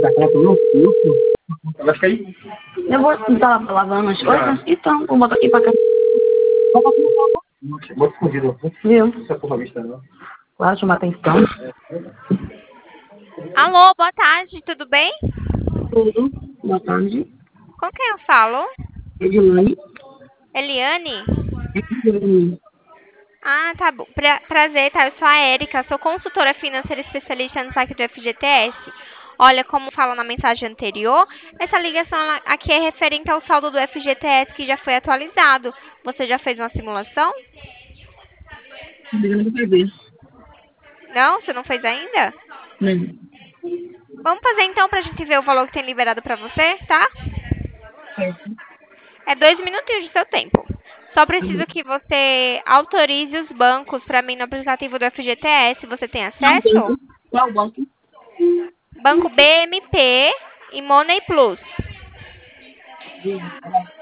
tá com no curso. Vai ficar aí? Eu vou estar lavando as coisas, então vou botar aqui pra cá. Bota escondido. Viu? Essa porra vista, não. Claro, chamar atenção. Alô, boa tarde, tudo bem? Tudo. Boa tarde. Com quem eu falo? Edilane. Eliane? Edilane. Ah, tá bom. Prazer, tá? Eu sou a Érica, sou consultora financeira especialista no saque do FGTS. Olha, como fala na mensagem anterior, essa ligação aqui é referente ao saldo do FGTS que já foi atualizado. Você já fez uma simulação? Obrigada por fazer. Não? Você não fez ainda? Não. Vamos fazer então pra gente ver o valor que tem liberado pra você, tá? Certo. É 2 minutinhos de seu tempo. Só preciso que você autorize os bancos para mim no aplicativo do FGTS. Você tem Qual acesso? banco? Qual banco? Banco BMP e Money Plus.